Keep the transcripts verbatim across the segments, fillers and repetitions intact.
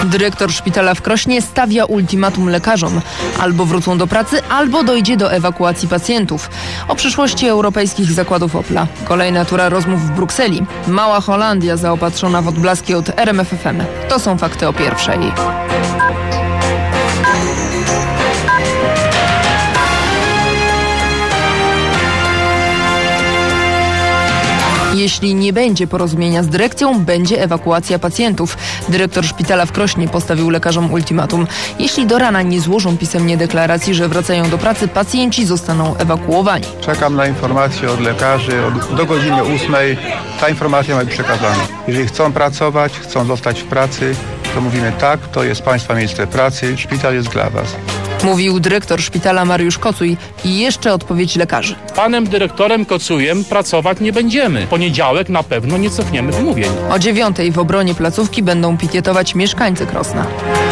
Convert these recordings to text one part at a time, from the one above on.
Dyrektor szpitala w Krośnie stawia ultimatum lekarzom. Albo wrócą do pracy, albo dojdzie do ewakuacji pacjentów. O przyszłości europejskich zakładów Opla. Kolejna tura rozmów w Brukseli. Mała Holandia zaopatrzona w odblaski od R M F F M. To są fakty o pierwszej. Jeśli nie będzie porozumienia z dyrekcją, będzie ewakuacja pacjentów. Dyrektor szpitala w Krośnie postawił lekarzom ultimatum. Jeśli do rana nie złożą pisemnie deklaracji, że wracają do pracy, pacjenci zostaną ewakuowani. Czekam na informację od lekarzy od, do godziny ósmej. Ta informacja ma być przekazana. Jeżeli chcą pracować, chcą zostać w pracy, to mówimy tak, to jest Państwa miejsce pracy, szpital jest dla Was. Mówił dyrektor szpitala Mariusz Kocuj i jeszcze odpowiedź lekarzy. Panem dyrektorem Kocujem pracować nie będziemy. W poniedziałek na pewno nie cofniemy wymówień. O dziewiątej w obronie placówki będą pikietować mieszkańcy Krosna.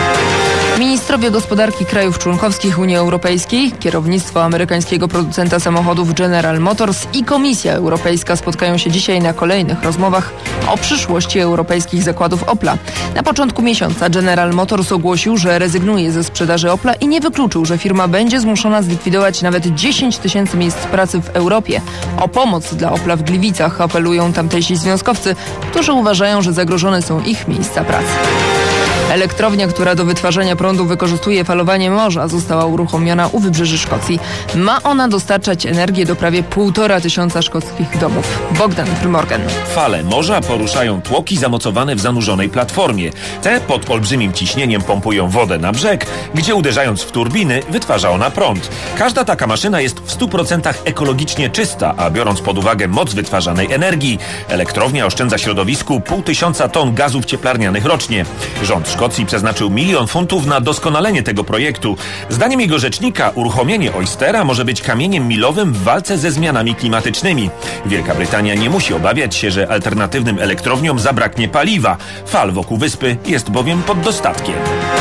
Ministrowie gospodarki krajów członkowskich Unii Europejskiej, kierownictwo amerykańskiego producenta samochodów General Motors i Komisja Europejska spotkają się dzisiaj na kolejnych rozmowach o przyszłości europejskich zakładów Opla. Na początku miesiąca General Motors ogłosił, że rezygnuje ze sprzedaży Opla i nie wykluczył, że firma będzie zmuszona zlikwidować nawet dziesięć tysięcy miejsc pracy w Europie. O pomoc dla Opla w Gliwicach apelują tamtejsi związkowcy, którzy uważają, że zagrożone są ich miejsca pracy. Elektrownia, która do wytwarzania prądu wykorzystuje falowanie morza, została uruchomiona u wybrzeży Szkocji. Ma ona dostarczać energię do prawie półtora tysiąca szkockich domów. Bogdan Frymorgan. Fale morza poruszają tłoki zamocowane w zanurzonej platformie. Te pod olbrzymim ciśnieniem pompują wodę na brzeg, gdzie uderzając w turbiny wytwarza ona prąd. Każda taka maszyna jest w stu procentach ekologicznie czysta, a biorąc pod uwagę moc wytwarzanej energii, elektrownia oszczędza środowisku pół tysiąca ton gazów cieplarnianych rocznie. Rząd Szkocji przeznaczył milion funtów na doskonalenie tego projektu. Zdaniem jego rzecznika uruchomienie Oystera może być kamieniem milowym w walce ze zmianami klimatycznymi. Wielka Brytania nie musi obawiać się, że alternatywnym elektrowniom zabraknie paliwa. Fal wokół wyspy jest bowiem pod dostatkiem.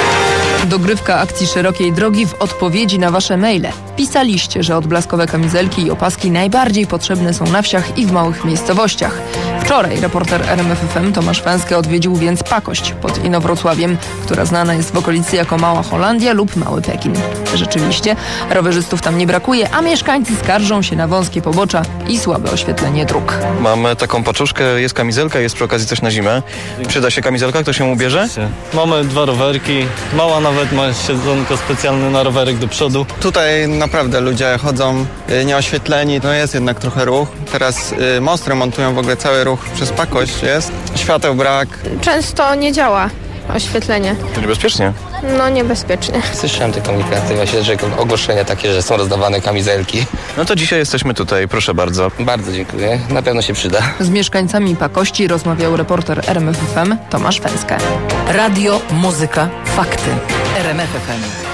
Dogrywka akcji Szerokiej Drogi w odpowiedzi na wasze maile. Pisaliście, że odblaskowe kamizelki i opaski najbardziej potrzebne są na wsiach i w małych miejscowościach. Wczoraj reporter R M F F M Tomasz Węskę odwiedził więc Pakość pod Inowrocławiem, która znana jest w okolicy jako Mała Holandia lub Mały Pekin. Rzeczywiście, rowerzystów tam nie brakuje, a mieszkańcy skarżą się na wąskie pobocza i słabe oświetlenie dróg. Mamy taką paczuszkę, jest kamizelka, jest przy okazji coś na zimę. Przyda się kamizelka, ktoś ją ubierze? Mamy dwa rowerki, mała nawet ma siedzonko specjalne na rowerek do przodu. Tutaj naprawdę ludzie chodzą nieoświetleni, no jest jednak trochę ruch. Teraz y, most remontują, w ogóle cały ruch przez Pakość jest. Świateł brak. Często nie działa oświetlenie. To niebezpiecznie. No niebezpiecznie. Słyszałem te komunikaty, właśnie, że ogłoszenia takie, że są rozdawane kamizelki. No to dzisiaj jesteśmy tutaj, proszę bardzo. Bardzo dziękuję, na pewno się przyda. Z mieszkańcami Pakości rozmawiał reporter R M F F M Tomasz Węskę. Radio, muzyka, fakty. R M F F M.